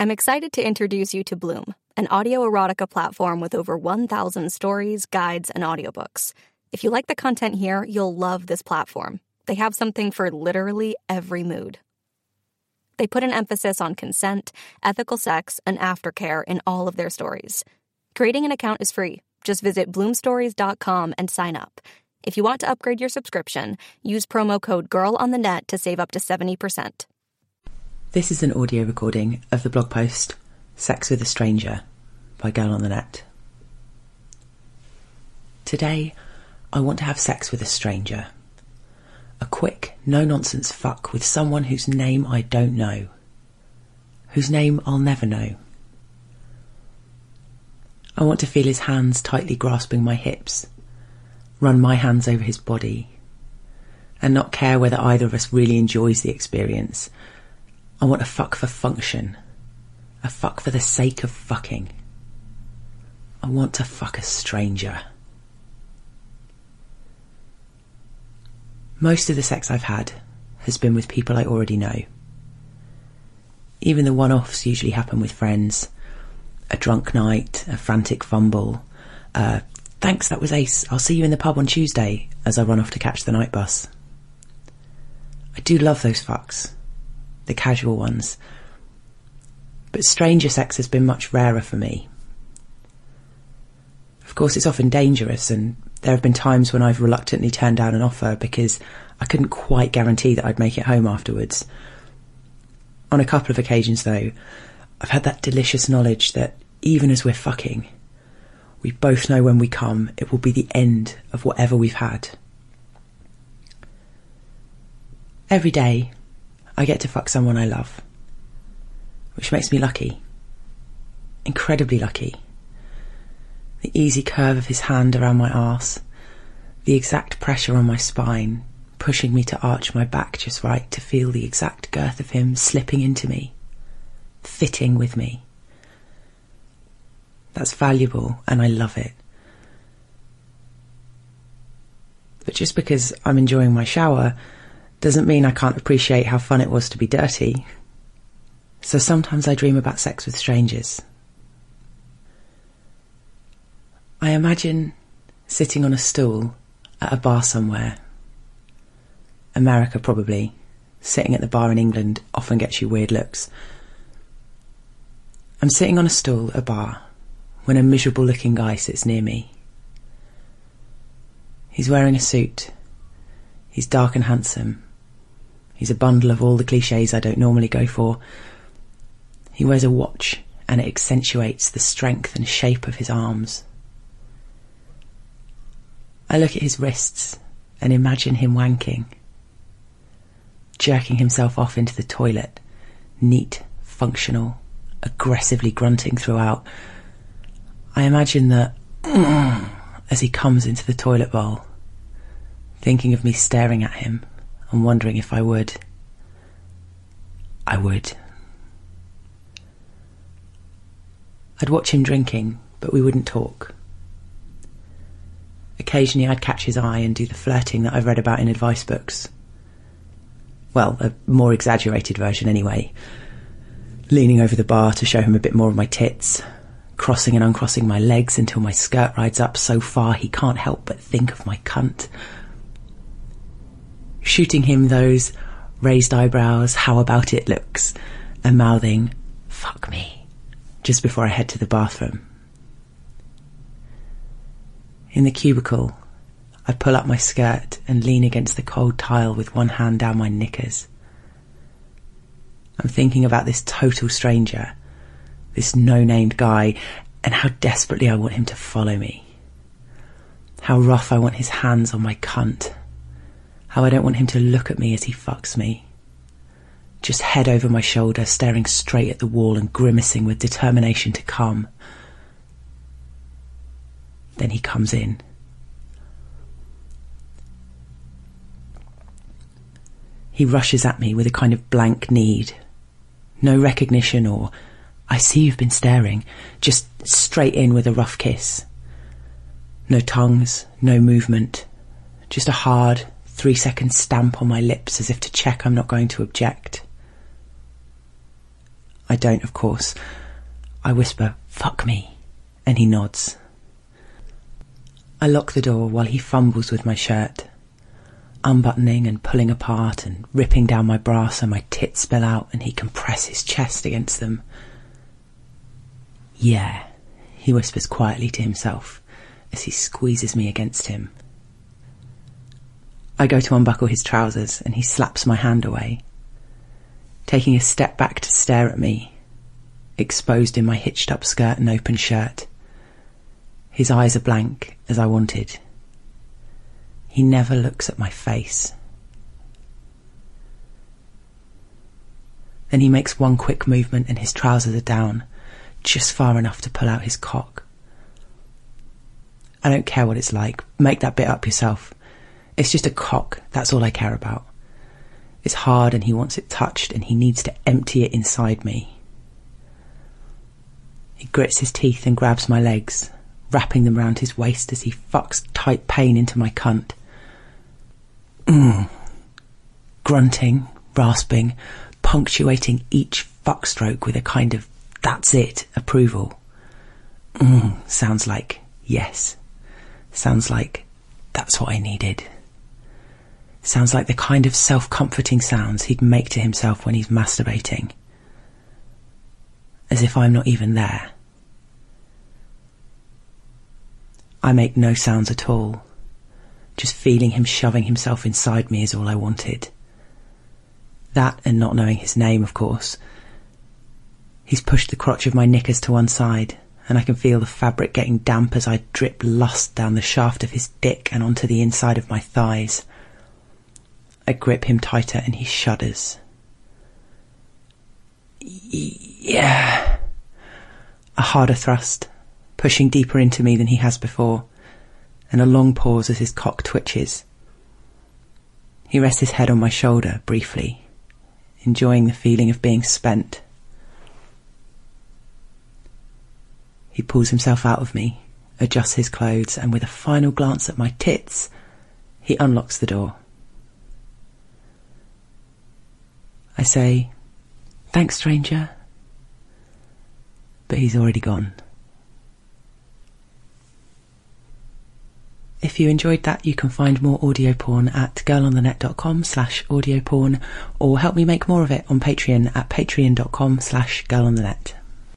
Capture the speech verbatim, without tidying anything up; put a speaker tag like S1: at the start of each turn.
S1: I'm excited to introduce you to Bloom, an audio erotica platform with over one thousand stories, guides, and audiobooks. If you like the content here, you'll love this platform. They have something for literally every mood. They put an emphasis on consent, ethical sex, and aftercare in all of their stories. Creating an account is free. Just visit bloom stories dot com and sign up. If you want to upgrade your subscription, use promo code GIRLONTHENET to save up to seventy percent.
S2: This is an audio recording of the blog post Sex with a Stranger by Girl on the Net. Today, I want to have sex with a stranger. A quick, no-nonsense fuck with someone whose name I don't know. Whose name I'll never know. I want to feel his hands tightly grasping my hips, run my hands over his body, and not care whether either of us really enjoys the experience. I want a fuck for function. A fuck for the sake of fucking. I want to fuck a stranger. Most of the sex I've had has been with people I already know. Even the one-offs usually happen with friends. A drunk night, a frantic fumble. Uh, thanks, that was ace. I'll see you in the pub on Tuesday, as I run off to catch the night bus. I do love those fucks. The casual ones. But stranger sex has been much rarer for me. Of course, it's often dangerous, and there have been times when I've reluctantly turned down an offer because I couldn't quite guarantee that I'd make it home afterwards. On a couple of occasions, though, I've had that delicious knowledge that even as we're fucking, we both know when we come it will be the end of whatever we've had. Every day, I get to fuck someone I love, which makes me lucky. Incredibly lucky. The easy curve of his hand around my arse, the exact pressure on my spine, pushing me to arch my back just right to feel the exact girth of him slipping into me, fitting with me. That's valuable, and I love it. But just because I'm enjoying my shower doesn't mean I can't appreciate how fun it was to be dirty. So sometimes I dream about sex with strangers. I imagine sitting on a stool at a bar somewhere. America, probably. Sitting at the bar in England often gets you weird looks. I'm sitting on a stool at a bar when a miserable-looking guy sits near me. He's wearing a suit. He's dark and handsome. He's a bundle of all the clichés I don't normally go for. He wears a watch, and it accentuates the strength and shape of his arms. I look at his wrists and imagine him wanking, jerking himself off into the toilet, neat, functional, aggressively grunting throughout. I imagine that as he comes into the toilet bowl, thinking of me staring at him and wondering if I would. I would. I'd watch him drinking, but we wouldn't talk. Occasionally I'd catch his eye and do the flirting that I've read about in advice books. Well, a more exaggerated version anyway. Leaning over the bar to show him a bit more of my tits, crossing and uncrossing my legs until my skirt rides up so far he can't help but think of my cunt. Shooting him those raised eyebrows, how about it looks, and mouthing, fuck me, just before I head to the bathroom. In the cubicle, I pull up my skirt and lean against the cold tile with one hand down my knickers. I'm thinking about this total stranger, this no-named guy, and how desperately I want him to follow me. How rough I want his hands on my cunt. How I don't want him to look at me as he fucks me. Just head over my shoulder, staring straight at the wall and grimacing with determination to come. Then he comes in. He rushes at me with a kind of blank need. No recognition or, I see you've been staring, just straight in with a rough kiss. No tongues, no movement, just a hard, three-second stamp on my lips as if to check I'm not going to object. I don't, of course. I whisper, "Fuck me," and he nods. I lock the door while he fumbles with my shirt, unbuttoning and pulling apart and ripping down my bra so my tits spill out and he can press his chest against them. "Yeah," he whispers quietly to himself as he squeezes me against him. I go to unbuckle his trousers and he slaps my hand away, taking a step back to stare at me, exposed in my hitched up skirt and open shirt. His eyes are blank, as I wanted. He never looks at my face. Then he makes one quick movement and his trousers are down, just far enough to pull out his cock. I don't care what it's like. Make that bit up yourself. It's just a cock, that's all I care about. It's hard and he wants it touched and he needs to empty it inside me. He grits his teeth and grabs my legs, wrapping them round his waist as he fucks tight pain into my cunt. Mm. Grunting, rasping, punctuating each fuck stroke with a kind of "that's it" approval. Mm. Sounds like yes. Sounds like that's what I needed. Sounds like the kind of self-comforting sounds he'd make to himself when he's masturbating. As if I'm not even there. I make no sounds at all. Just feeling him shoving himself inside me is all I wanted. That and not knowing his name, of course. He's pushed the crotch of my knickers to one side, and I can feel the fabric getting damp as I drip lust down the shaft of his dick and onto the inside of my thighs. I grip him tighter and he shudders. Yeah. A harder thrust, pushing deeper into me than he has before, and a long pause as his cock twitches. He rests his head on my shoulder briefly, enjoying the feeling of being spent. He pulls himself out of me, adjusts his clothes, and with a final glance at my tits, he unlocks the door. I say, "Thanks, stranger," but he's already gone. If you enjoyed that, you can find more audio porn at girlonthenet.com slash audio porn, or help me make more of it on Patreon at patreon.com slash girlonthenet.